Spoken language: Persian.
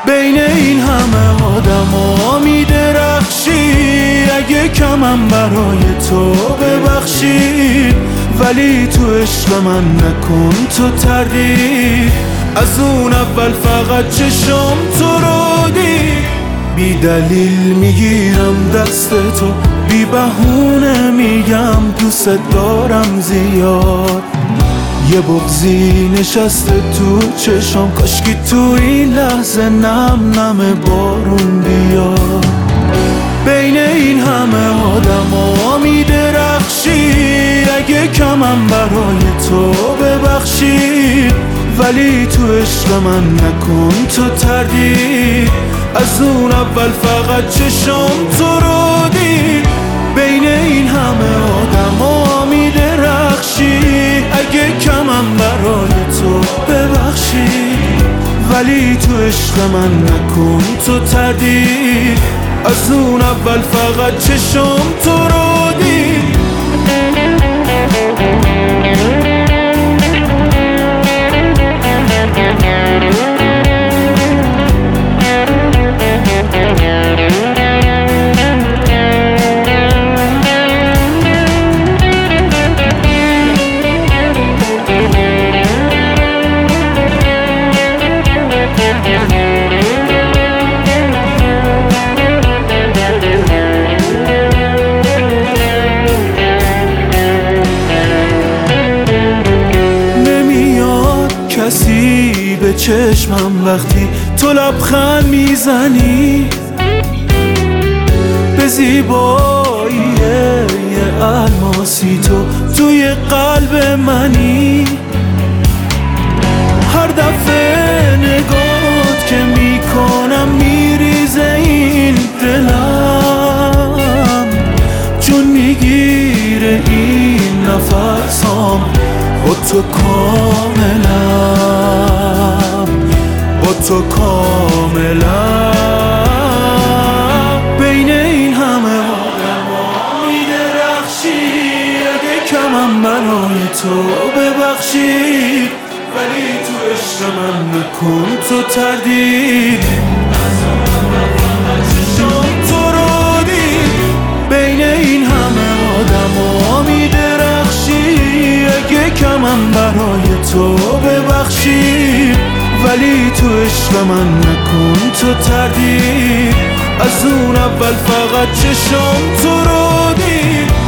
بین این همه آدما میدرخشی، اگه کمم برای تو ببخشید، ولی تو عشق من نکن تو تردید. از اون اول فقط چشم تو رو دید، بی دلیل میگیرم دست تو، بی بهونه میگم دوست دارم زیاد. یه بغضی نشسته تو چشم، کاشکی تو این لحظه نم نم بارون بیاد. بین این همه آدما میدرخشی، اگه کمم برای تو ببخشید، ولی تو عشق من نکن تو تردید. از اون اول فقط چشم تو رو دید، بین این همه آدما میدرخشی، اگه کمم برای تو ببخشید، ولی تو عشق من نکن تو تردید. از اون اول فقط چشم تو رو دید. کسی به چشمم وقتی تو لبخند میزنی، به زیبایی یه الماسی تو توی قلب منی. هر دفعه نگاهت که میکنم میریزه این دلم، چون میگیره این نفسام با تو کاملم، با تو کاملم. بین این همه آدما میدرخشی، اگه کمم برای تو ببخشید، ولی تو عشق من نکن تو تردید. چشم تو رو دید، بین این همه آدما میدرخشی، اگه کمم برای تو ببخشید، ولی تو عشق من نکن تو تردید. از اون اول فقط چشم تو رو دید.